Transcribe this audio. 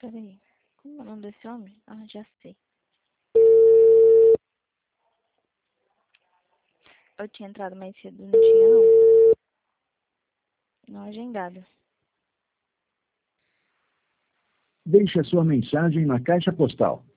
Peraí. Como é o nome desse homem? Ah, já sei. Eu tinha entrado mais cedo, não tinha não. Não agendado. Deixe a sua mensagem na caixa postal